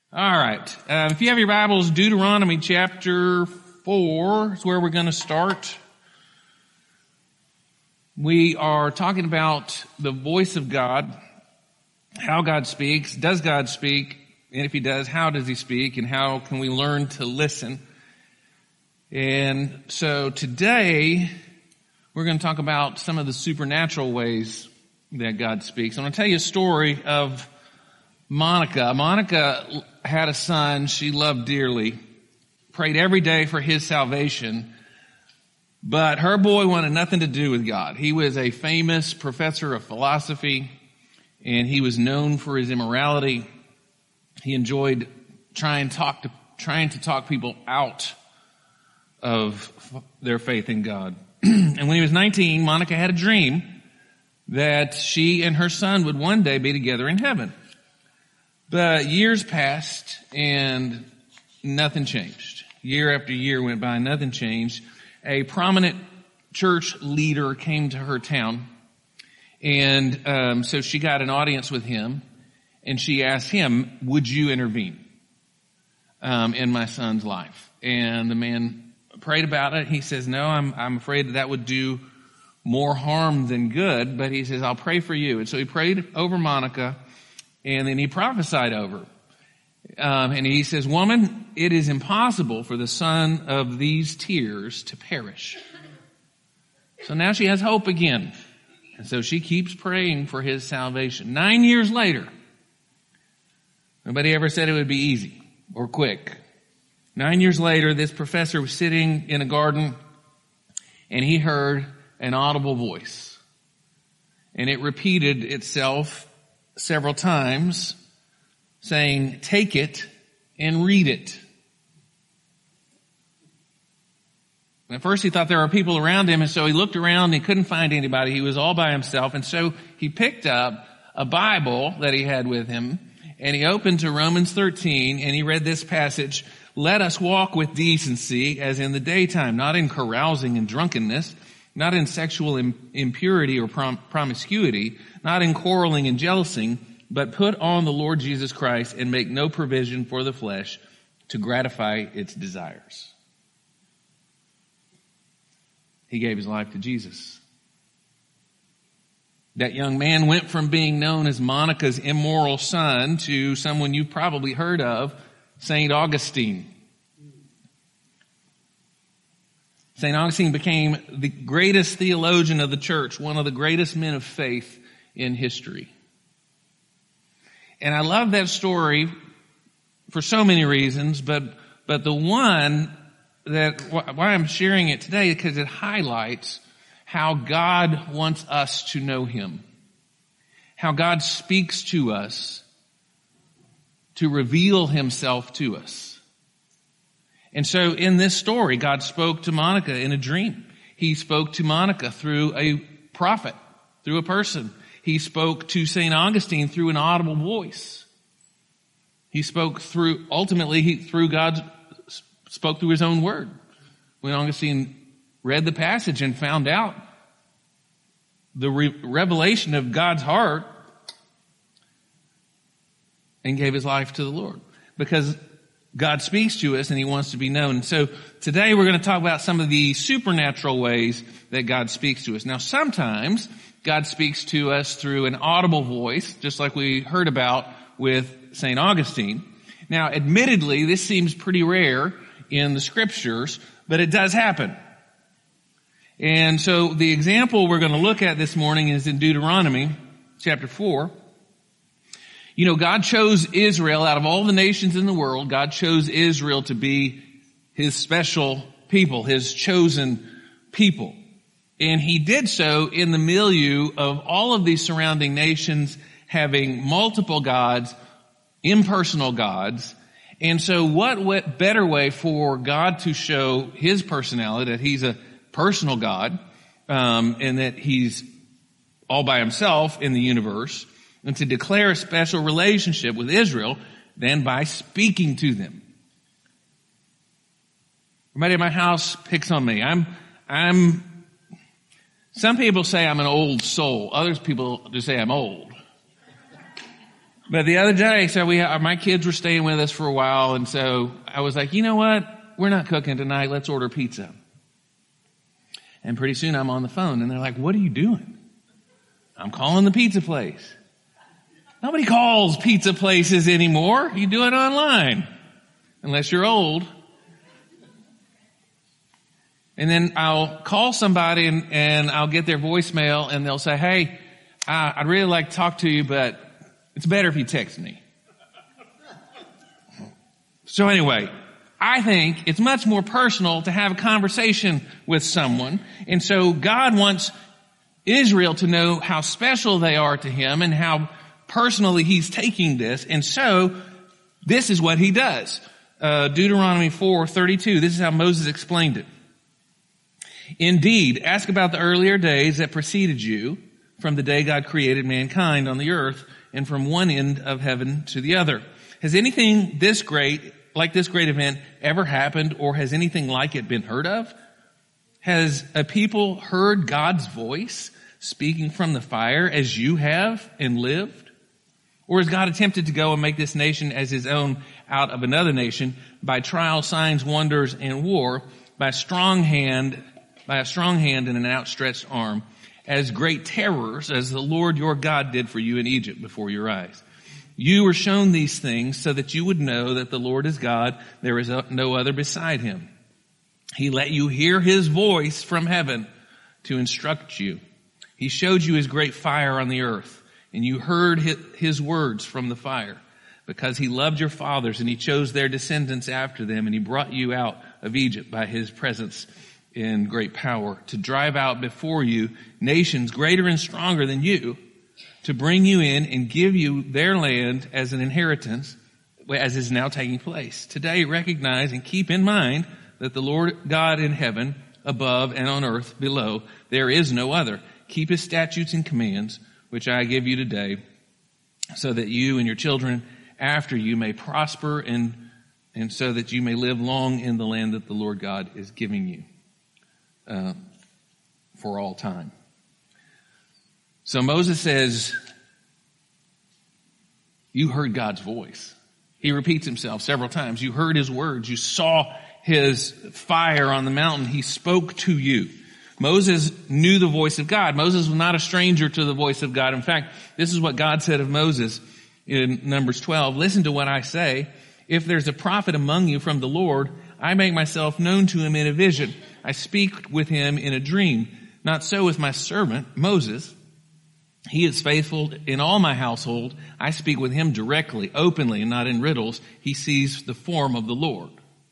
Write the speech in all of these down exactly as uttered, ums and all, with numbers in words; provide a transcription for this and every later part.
All right. Uh, if you have your Bibles, Deuteronomy chapter four is where we're going to start. We are talking about the voice of God, how God speaks, does God speak, and if he does, how does he speak, and how can we learn to listen? And so today, we're going to talk about some of the supernatural ways that God speaks. I'm going to tell you a story of Monica. Monica had a son she loved dearly, prayed every day for his salvation, but her boy wanted nothing to do with God. He was a famous professor of philosophy, and he was known for his immorality. He enjoyed trying to talk to, trying to talk people out of their faith in God. And when he was nineteen, Monica had a dream that she and her son would one day be together in heaven. But years passed and nothing changed. Year after year went by, nothing changed. A prominent church leader came to her town, and um, so she got an audience with him, and she asked him, would you intervene um, in my son's life? And the man prayed about it. He says, no, I'm, I'm afraid that, that would do more harm than good, but he says, I'll pray for you. And so he prayed over Monica, and then he prophesied over. Um, and he says, woman, it is impossible for the son of these tears to perish. So now she has hope again. And so she keeps praying for his salvation. Nine years later, nobody ever said it would be easy or quick. Nine years later, this professor was sitting in a garden, and he heard an audible voice. And it repeated itself several times, saying, take it and read it. And at first he thought there were people around him, and so he looked around and he couldn't find anybody. He was all by himself, and so he picked up a Bible that he had with him, and he opened to Romans thirteen, and he read this passage, let us walk with decency as in the daytime, not in carousing and drunkenness, not in sexual impurity or prom- promiscuity, not in quarreling and jealousy, but put on the Lord Jesus Christ and make no provision for the flesh to gratify its desires. He gave his life to Jesus. That young man went from being known as Monica's immoral son to someone you've probably heard of, Saint Augustine. Saint Augustine became the greatest theologian of the church, one of the greatest men of faith in history. And I love that story for so many reasons, but but the one that why I'm sharing it today is because it highlights how God wants us to know him, how God speaks to us to reveal himself to us. And so in this story, God spoke to Monica in a dream. He spoke to Monica through a prophet, through a person. He spoke to Saint Augustine through an audible voice. He spoke through, ultimately, he, through God, spoke through his own word. When Augustine read the passage and found out the re- revelation of God's heart and gave his life to the Lord. Because God speaks to us and he wants to be known. And so today we're going to talk about some of the supernatural ways that God speaks to us. Now sometimes God speaks to us through an audible voice, just like we heard about with Saint Augustine. Now admittedly, this seems pretty rare in the scriptures, but it does happen. And so the example we're going to look at this morning is in Deuteronomy chapter four. You know, God chose Israel out of all the nations in the world. God chose Israel to be his special people, his chosen people. And he did so in the milieu of all of these surrounding nations having multiple gods, impersonal gods. And so what better way for God to show his personality, that he's a personal God, um, and that he's all by himself in the universe, and to declare a special relationship with Israel than by speaking to them. Everybody at my house picks on me. I'm, I'm, some people say I'm an old soul. Other people just say I'm old. But the other day, so we, my kids were staying with us for a while, and so I was like, you know what? We're not cooking tonight. Let's order pizza. And pretty soon I'm on the phone, and they're like, what are you doing? I'm calling the pizza place. Nobody calls pizza places anymore. You do it online, unless you're old. And then I'll call somebody, and, and I'll get their voicemail, and they'll say, hey, I, I'd really like to talk to you, but it's better if you text me. So anyway, I think it's much more personal to have a conversation with someone. And so God wants Israel to know how special they are to him and how personally he's taking this. And so this is what he does. Uh, Deuteronomy four thirty-two. This is how Moses explained it. Indeed, ask about the earlier days that preceded you, from the day God created mankind on the earth, and from one end of heaven to the other. Has anything this great, like this great event, ever happened, or has anything like it been heard of? Has a people heard God's voice speaking from the fire as you have and lived? Or has God attempted to go and make this nation as his own out of another nation by trial, signs, wonders, and war, by strong hand, by a strong hand and an outstretched arm, as great terrors as the Lord your God did for you in Egypt before your eyes? You were shown these things so that you would know that the Lord is God. There is no other beside him. He let you hear his voice from heaven to instruct you. He showed you his great fire on the earth, and you heard his words from the fire, because he loved your fathers, and he chose their descendants after them, and he brought you out of Egypt by his presence in great power, to drive out before you nations greater and stronger than you, to bring you in and give you their land as an inheritance, as is now taking place. Today, recognize and keep in mind that the Lord God in heaven, above, and on earth below, there is no other. Keep his statutes and commands, which I give you today, so that you and your children after you may prosper, and, and so that you may live long in the land that the Lord God is giving you uh, for all time. So Moses says, you heard God's voice. He repeats himself several times. You heard his words. You saw his fire on the mountain. He spoke to you. Moses knew the voice of God. Moses was not a stranger to the voice of God. In fact, this is what God said of Moses in Numbers twelve. Listen to what I say. If there's a prophet among you from the Lord, I make myself known to him in a vision. I speak with him in a dream. Not so with my servant, Moses. He is faithful in all my household. I speak with him directly, openly, and not in riddles. He sees the form of the Lord.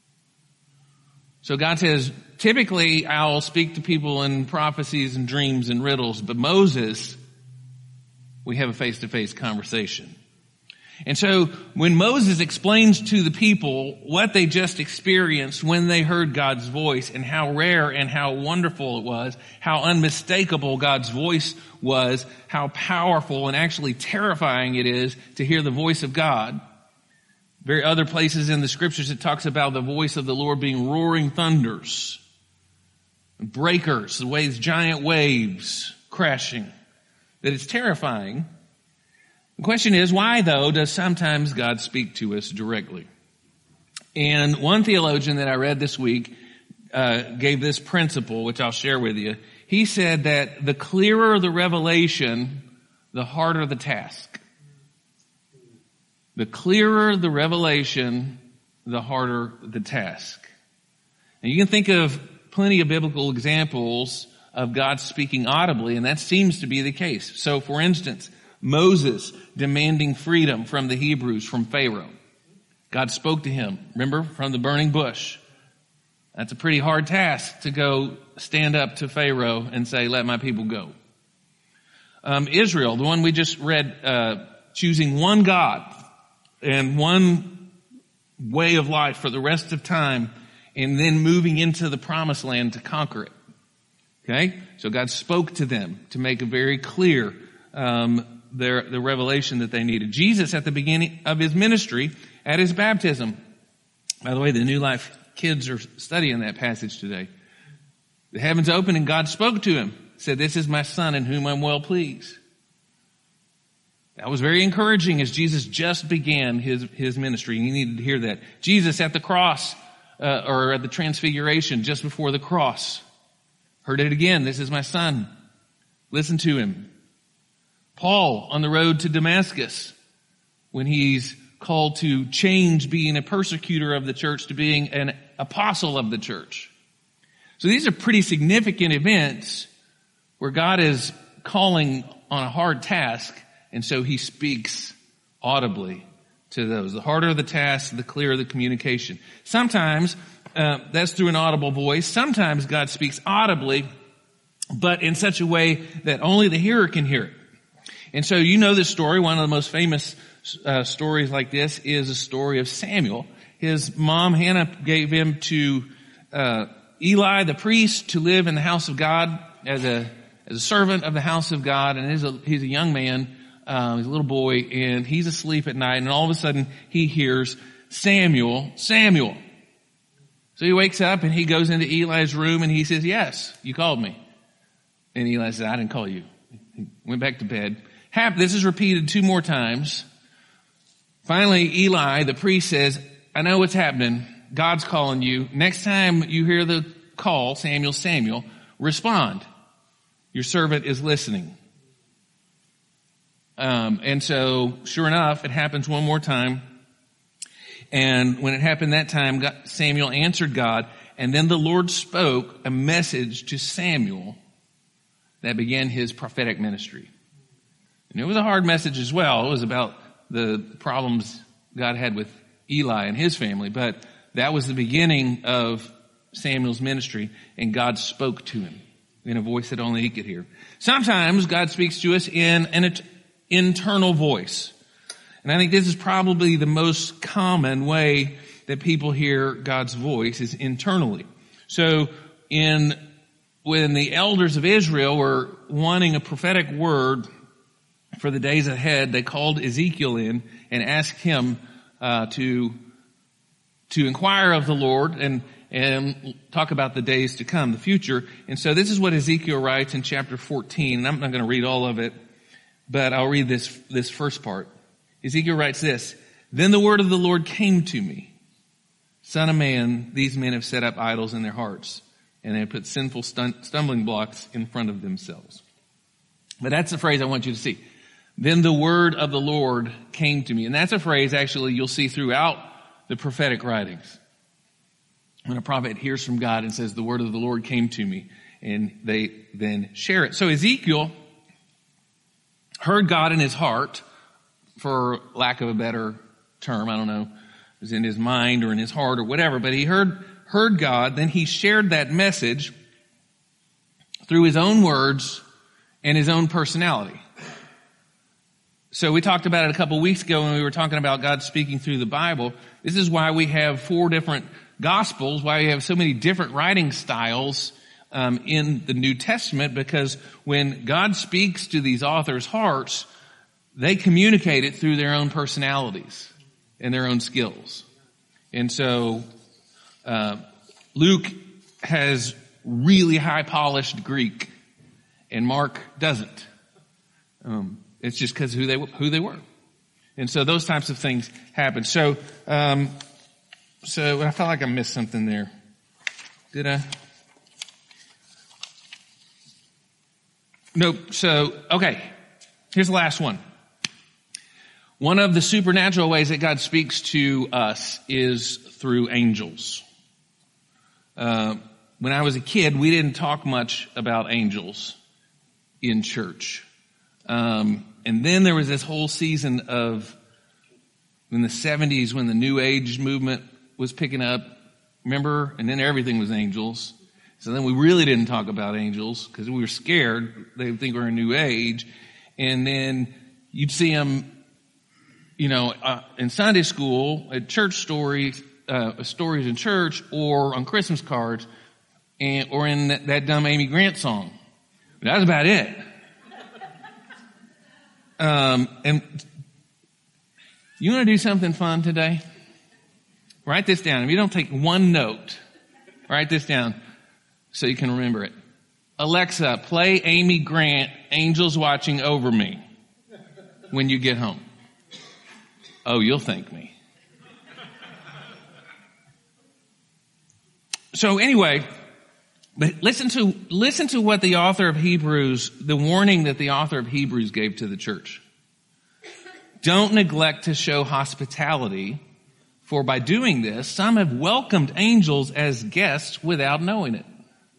So God says, typically I'll speak to people in prophecies and dreams and riddles, but Moses, we have a face-to-face conversation. And so when Moses explains to the people what they just experienced when they heard God's voice, and how rare and how wonderful it was, how unmistakable God's voice was, how powerful and actually terrifying it is to hear the voice of God. Very other places in the scriptures it talks about the voice of the Lord being roaring thunders, breakers, the waves, giant waves crashing, that it's terrifying. The question is, why, though, does sometimes God speak to us directly? And one theologian that I read this week uh, gave this principle, which I'll share with you. He said that the clearer the revelation, the harder the task. The clearer the revelation, the harder the task. And you can think of plenty of biblical examples of God speaking audibly, and that seems to be the case. So, for instance, Moses demanding freedom from the Hebrews, from Pharaoh. God spoke to him, remember, from the burning bush. That's a pretty hard task to go stand up to Pharaoh and say, let my people go. Um, Israel, the one we just read, uh, choosing one God and one way of life for the rest of time, and then moving into the promised land to conquer it. Okay? So God spoke to them to make it very clear, um, Their, the revelation that they needed. Jesus, at the beginning of his ministry, at his baptism. By the way, the New Life kids are studying that passage today. The heavens opened and God spoke to him. Said, this is my son in whom I'm well pleased. That was very encouraging as Jesus just began his, his ministry. You needed to hear that. Jesus at the cross, uh, or at the transfiguration, just before the cross, heard it again. This is my son. Listen to him. Paul on the road to Damascus, when he's called to change being a persecutor of the church to being an apostle of the church. So these are pretty significant events where God is calling on a hard task, and so he speaks audibly to those. The harder the task, the clearer the communication. Sometimes uh, that's through an audible voice. Sometimes God speaks audibly, but in such a way that only the hearer can hear it. And so you know this story. One of the most famous uh, stories like this is a story of Samuel. His mom, Hannah, gave him to uh, Eli, the priest, to live in the house of God as a as a servant of the house of God. And he's a, he's a young man. Um, he's a little boy, and he's asleep at night, and all of a sudden he hears, Samuel, Samuel. So he wakes up and he goes into Eli's room and he says, yes, you called me. And Eli says, I didn't call you. He went back to bed. This is repeated two more times. Finally, Eli, the priest, says, I know what's happening. God's calling you. Next time you hear the call, Samuel, Samuel, respond. Your servant is listening. Um, and so, sure enough, it happens one more time. And when it happened that time, God, Samuel answered God, and then the Lord spoke a message to Samuel that began his prophetic ministry. And it was a hard message as well. It was about the problems God had with Eli and his family, but that was the beginning of Samuel's ministry, and God spoke to him in a voice that only he could hear. Sometimes God speaks to us in an internal voice. And I think this is probably the most common way that people hear God's voice is internally. So in, when the elders of Israel were wanting a prophetic word for the days ahead, they called Ezekiel in and asked him, uh, to, to inquire of the Lord and, and talk about the days to come, the future. And so this is what Ezekiel writes in chapter fourteen. And I'm not going to read all of it, but I'll read this, this first part. Ezekiel writes this, Then the word of the Lord came to me. Son of man, these men have set up idols in their hearts, and they have put sinful stun- stumbling blocks in front of themselves. But that's the phrase I want you to see. Then the word of the Lord came to me. And that's a phrase actually you'll see throughout the prophetic writings. When a prophet hears from God and says, the word of the Lord came to me, and they then share it. So Ezekiel heard God in his heart, for lack of a better term, I don't know, it was in his mind or in his heart or whatever, but he heard, heard God, then he shared that message through his own words and his own personality. So we talked about it a couple weeks ago when we were talking about God speaking through the Bible. This is why we have four different Gospels, why we have so many different writing styles um, in the New Testament, because when God speaks to these authors' hearts, they communicate it through their own personalities and their own skills. And so uh, Luke has really high-polished Greek, and Mark doesn't. Um, it's just because who they who they were, and so those types of things happen. So, um, so I felt like I missed something there. Did I? Nope. So, okay. Here's the last one. One of the supernatural ways that God speaks to us is through angels. Uh, when I was a kid, we didn't talk much about angels in church. Um, and then there was this whole season of, in the seventies, when the New Age movement was picking up, remember? And then everything was angels. So then we really didn't talk about angels because we were scared. They would think we were a New Age. And then you'd see them, you know, uh, in Sunday school, at church stories, uh, stories in church, or on Christmas cards, and or in that, that dumb Amy Grant song. But that was about it. Um, and you want to do something fun today? Write this down. If you don't take one note, write this down so you can remember it. Alexa, play Amy Grant, Angels Watching Over Me. when you get home? Oh, you'll thank me. So anyway, but listen to, listen to what the author of Hebrews, the warning that the author of Hebrews gave to the church. Don't neglect to show hospitality, for by doing this, some have welcomed angels as guests without knowing it.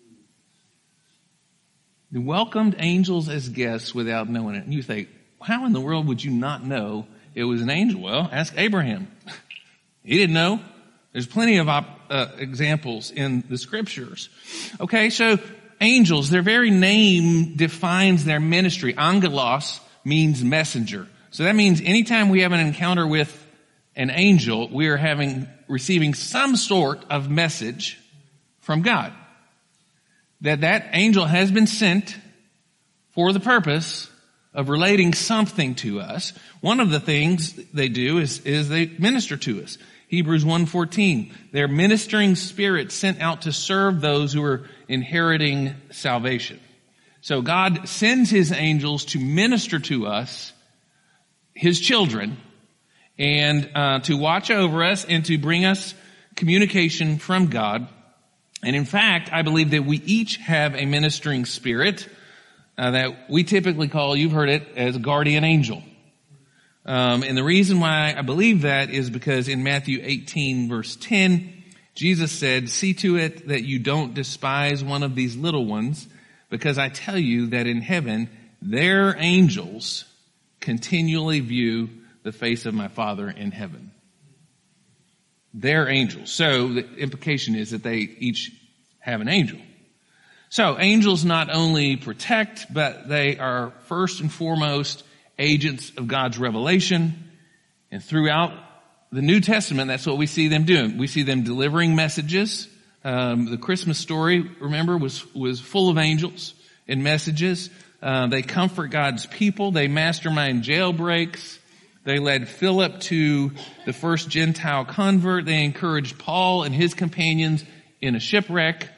They welcomed angels as guests without knowing it. And you think, how in the world would you not know it was an angel? Well, ask Abraham. He didn't know. There's plenty of op- uh, examples in the scriptures. Okay, so angels, their very name defines their ministry. Angelos means messenger. So that means anytime we have an encounter with an angel, we are having, receiving some sort of message from God. That that angel has been sent for the purpose of relating something to us. One of the things they do is, is they minister to us. Hebrews one fourteen, they're ministering spirits sent out to serve those who are inheriting salvation. So God sends his angels to minister to us, his children, and uh, to watch over us and to bring us communication from God. And in fact, I believe that we each have a ministering spirit uh, that we typically call, you've heard it, as a guardian angel. Um, and the reason why I believe that is because in Matthew eighteen verse ten, Jesus said, "See to it that you don't despise one of these little ones, because I tell you that in heaven their angels continually view the face of my Father in heaven." Their angels. So the implication is that they each have an angel. So angels not only protect, but they are first and foremost agents of God's revelation. And throughout the New Testament, that's what we see them doing. We see them delivering messages. Um, the Christmas story, remember, was, was full of angels and messages. Uh, they comfort God's people. They mastermind jailbreaks. They led Philip to the first Gentile convert. They encouraged Paul and his companions in a shipwreck.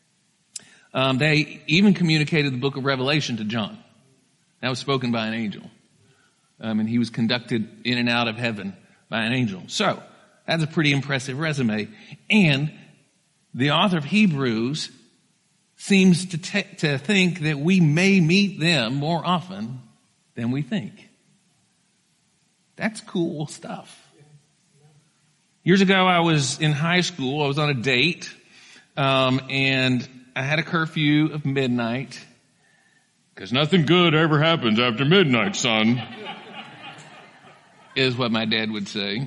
Um, they even communicated the book of Revelation to John. That was spoken by an angel. Um, and he was conducted in and out of heaven by an angel. So, that's a pretty impressive resume. And the author of Hebrews seems to, te- to think that we may meet them more often than we think. That's cool stuff. Years ago, I was in high school. I was on a date, um, and I had a curfew of midnight. Because nothing good ever happens after midnight, son, is what my dad would say.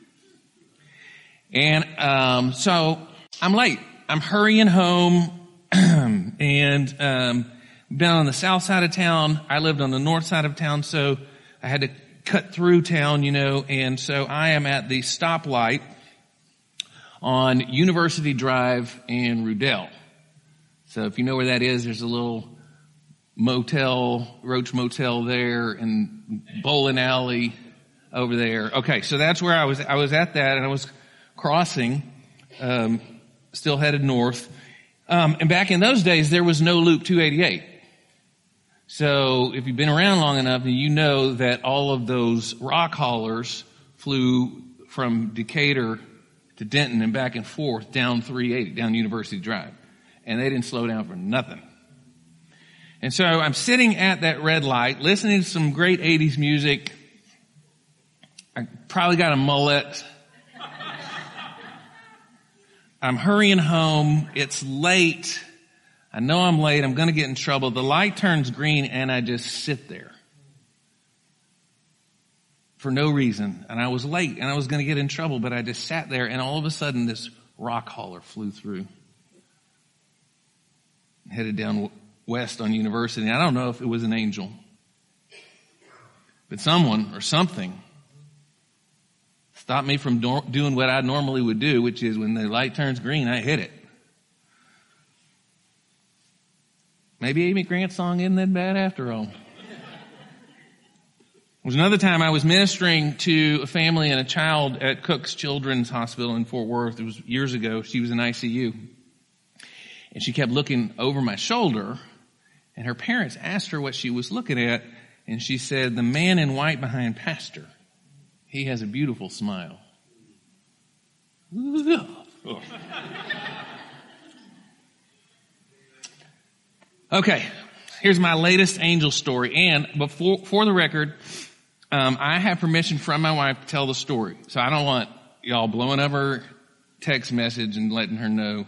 And um, so I'm late. I'm hurrying home, and um, been on the south side of town. I lived on the north side of town, so I had to cut through town, you know, and so I am at the stoplight on University Drive and Rudell. So if you know where that is, there's a little motel, Roach Motel there, and bowling alley over there. Okay, so that's where I was. I was at that, and I was crossing, um, still headed north. Um, and back in those days, there was no Loop two eighty-eight. So if you've been around long enough, you know that all of those rock haulers flew from Decatur to Denton and back and forth down three eighty, down University Drive. And they didn't slow down for nothing. And so I'm sitting at that red light, listening to some great eighties music. I probably got a mullet. I'm hurrying home. It's late. I know I'm late. I'm going to get in trouble. The light turns green and I just sit there for no reason. And I was late and I was going to get in trouble, but I just sat there, and all of a sudden this rock hauler flew through. Headed down west on University. I don't know if it was an angel, but someone or something stopped me from do- doing what I normally would do, which is when the light turns green, I hit it. Maybe Amy Grant's song isn't that bad after all. There was another time I was ministering to a family and a child at Cook's Children's Hospital in Fort Worth. It was years ago. She was in I C U. And she kept looking over my shoulder, and her parents asked her what she was looking at, And she said, the man in white behind Pastor, he has a beautiful smile. Okay, here's my latest angel story. And before, for the record, um, I have permission from my wife to tell the story. So I don't want y'all blowing up her text message and letting her know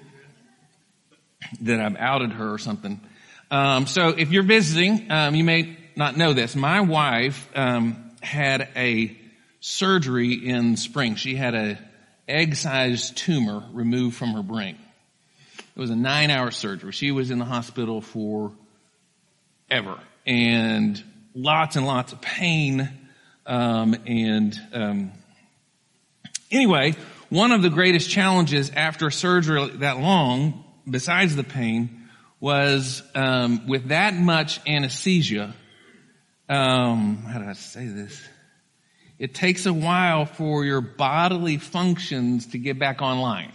that I've outed her or something. Um, so if you're visiting, um, you may not know this. My wife um, had a surgery in spring. She had a egg-sized tumor removed from her brain. It was a nine-hour surgery. She was in the hospital for ever, and lots and lots of pain. Um, and um, anyway, one of the greatest challenges after a surgery that long, besides the pain, was um, with that much anesthesia. Um, how do I say this? It takes a while for your bodily functions to get back online.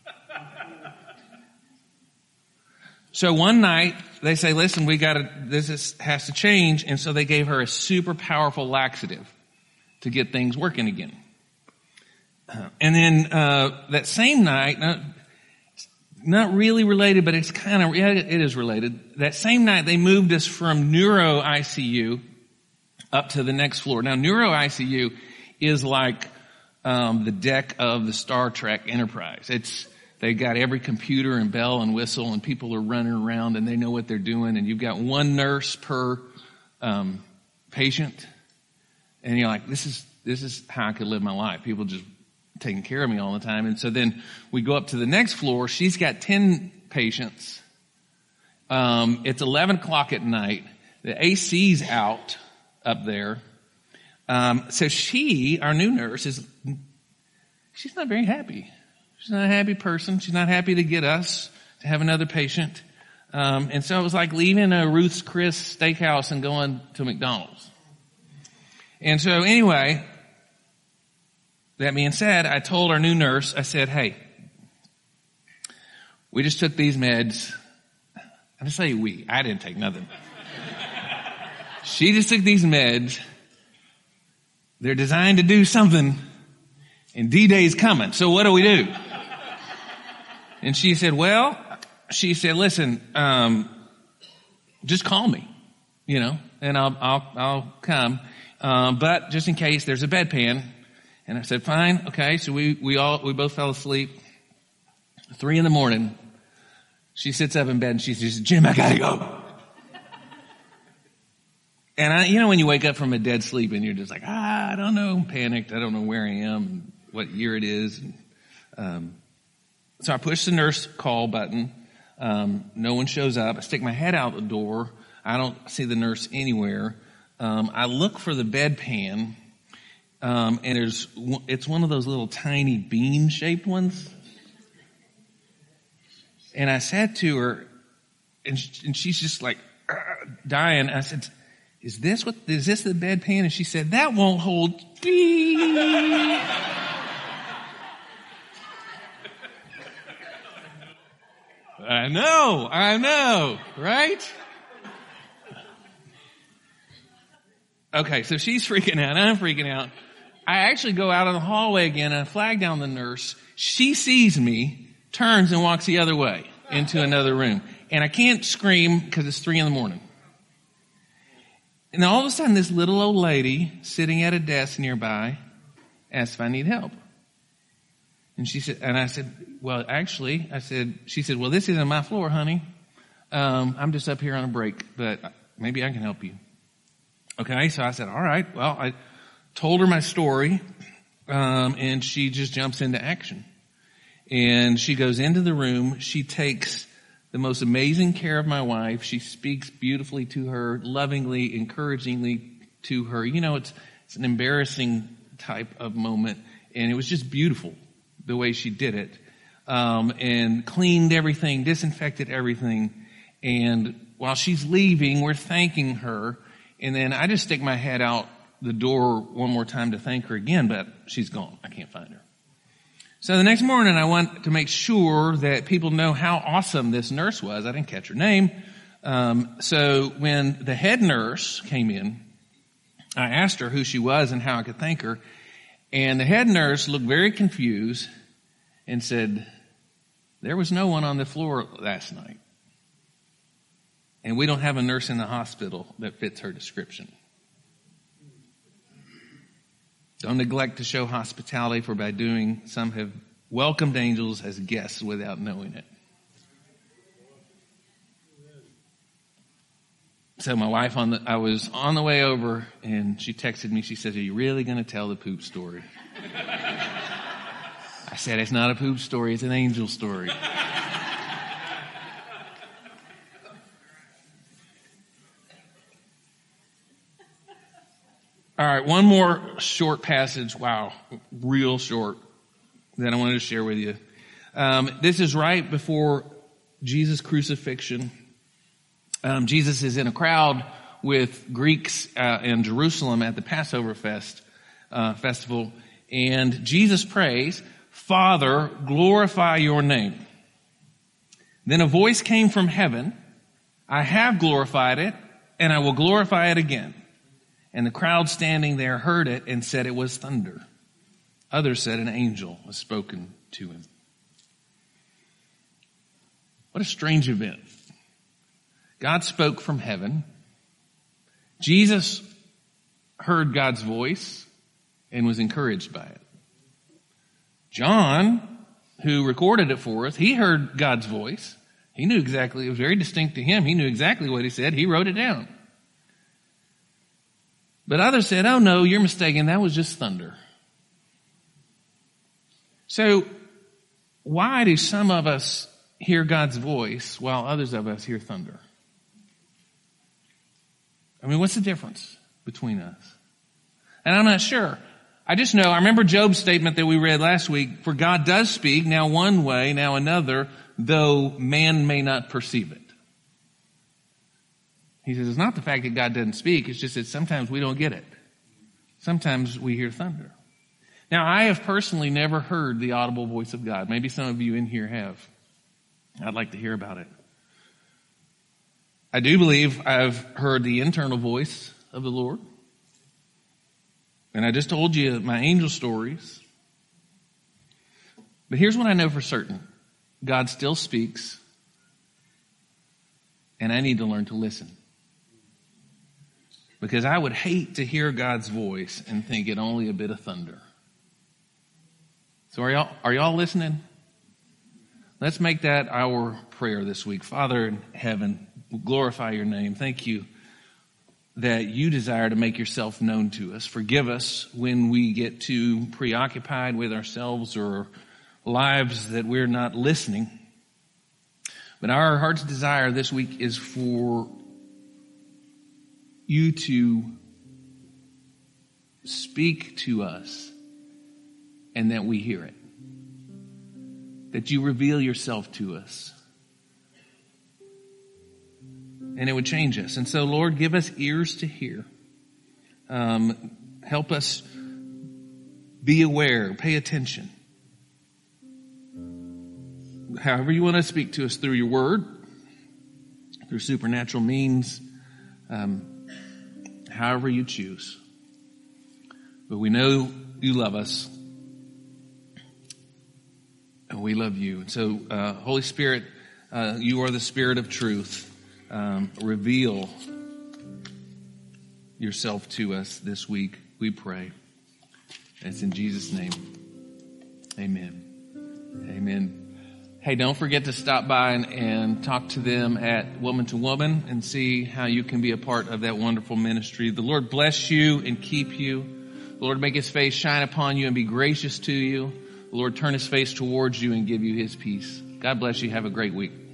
So one night they say, listen, we gotta, this is, has to change. And so they gave her a super powerful laxative to get things working again. Uh, and then, uh, that same night, not, not really related, but it's kind of, yeah, it is related. That same night they moved us from neuro I C U up to the next floor. Now neuro I C U is like, um, the deck of the Star Trek Enterprise. It's, they got every computer and bell and whistle, and people are running around and they know what they're doing. And you've got one nurse per um, patient, and you're like, "This is this is how I could live my life." People just taking care of me all the time. And so then we go up to the next floor. She's got ten patients. Um, it's eleven o'clock at night. The A C's out up there. Um, so she, our new nurse, is she's not very happy. She's not a happy person. She's not happy to get us to have another patient. Um, and so it was like leaving a Ruth's Chris steakhouse and going to McDonald's. And so anyway, that being said, I told our new nurse, I said, hey, we just took these meds. I just say we. I didn't take nothing. She just took these meds. They're designed to do something, and D-Day's coming. So what do we do? And she said, well, she said, listen, um, just call me, you know, and I'll, I'll, I'll come. Um, but just in case there's a bedpan. And I said, fine. Okay. So we, we all, we both fell asleep. Three in the morning. She sits up in bed and she says, Jim, I gotta go. And I, you know, when you wake up from a dead sleep and you're just like, ah, I don't know, I'm panicked. I don't know where I am and what year it is. And, um, So I push the nurse call button. Um, no one shows up. I stick my head out the door. I don't see the nurse anywhere. Um, I look for the bedpan, um, and there's it's one of those little tiny bean-shaped ones. And I said to her, and, she, and she's just like uh, dying. I said, "Is this what? Is this the bedpan?" And she said, "That won't hold." I know, I know, right? Okay, so she's freaking out, I'm freaking out. I actually go out in the hallway again and I flag down the nurse. She sees me, turns and walks the other way into another room. And I can't scream because it's three in the morning. And all of a sudden this little old lady sitting at a desk nearby asks if I need help. And she said, and I said, well, actually, I said, she said, well, this isn't my floor, honey. Um, I'm just up here on a break, but maybe I can help you. Okay. So I said, all right. Well, I told her my story. Um, and she just jumps into action and she goes into the room. She takes the most amazing care of my wife. She speaks beautifully to her, lovingly, encouragingly to her. You know, it's, it's an embarrassing type of moment, and it was just beautiful the way she did it, um, and cleaned everything, disinfected everything. And while she's leaving, we're thanking her. And then I just stick my head out the door one more time to thank her again, but she's gone. I can't find her. So the next morning I want to make sure that people know how awesome this nurse was. I didn't catch her name. Um, so when the head nurse came in, I asked her who she was and how I could thank her. And the head nurse looked very confused and said, there was no one on the floor last night. And we don't have a nurse in the hospital that fits her description. Don't neglect to show hospitality, for by doing some have welcomed angels as guests without knowing it. So my wife, on the, I was on the way over and she texted me. She said, are you really going to tell the poop story? I said, it's not a poop story. It's an angel story. All right, one more short passage. Wow, real short that I wanted to share with you. Um, this is right before Jesus' crucifixion. Um, Jesus is in a crowd with Greeks uh, in Jerusalem at the Passover fest uh, festival, and Jesus prays, Father, glorify your name. Then a voice came from heaven, I have glorified it, and I will glorify it again. And the crowd standing there heard it and said it was thunder. Others said an angel was spoken to him. What a strange event. God spoke from heaven. Jesus heard God's voice and was encouraged by it. John, who recorded it for us, he heard God's voice. He knew exactly, it was very distinct to him. He knew exactly what he said. He wrote it down. But others said, oh no, you're mistaken. That was just thunder. So why do some of us hear God's voice while others of us hear thunder? I mean, what's the difference between us? And I'm not sure. I just know, I remember Job's statement that we read last week, for God does speak, now one way, now another, though man may not perceive it. He says, it's not the fact that God doesn't speak, it's just that sometimes we don't get it. Sometimes we hear thunder. Now, I have personally never heard the audible voice of God. Maybe some of you in here have. I'd like to hear about it. I do believe I've heard the internal voice of the Lord. And I just told you my angel stories. But here's what I know for certain. God still speaks. And I need to learn to listen. Because I would hate to hear God's voice and think it only a bit of thunder. So are y'all, are y'all listening? Let's make that our prayer this week. Father in heaven, glorify your name. Thank you that you desire to make yourself known to us. Forgive us when we get too preoccupied with ourselves or lives that we're not listening. But our heart's desire this week is for you to speak to us and that we hear it. That you reveal yourself to us. And it would change us. And so, Lord, give us ears to hear. Um, help us be aware, pay attention. However you want to speak to us through your word, through supernatural means, um, however you choose. But we know you love us. And we love you. And so, uh, Holy Spirit, uh, you are the Spirit of truth. Um, reveal yourself to us this week, we pray. It's in Jesus' name. Amen. Amen. Hey, don't forget to stop by and, and talk to them at Woman to Woman and see how you can be a part of that wonderful ministry. The Lord bless you and keep you. The Lord make his face shine upon you and be gracious to you. The Lord turn his face towards you and give you his peace. God bless you. Have a great week.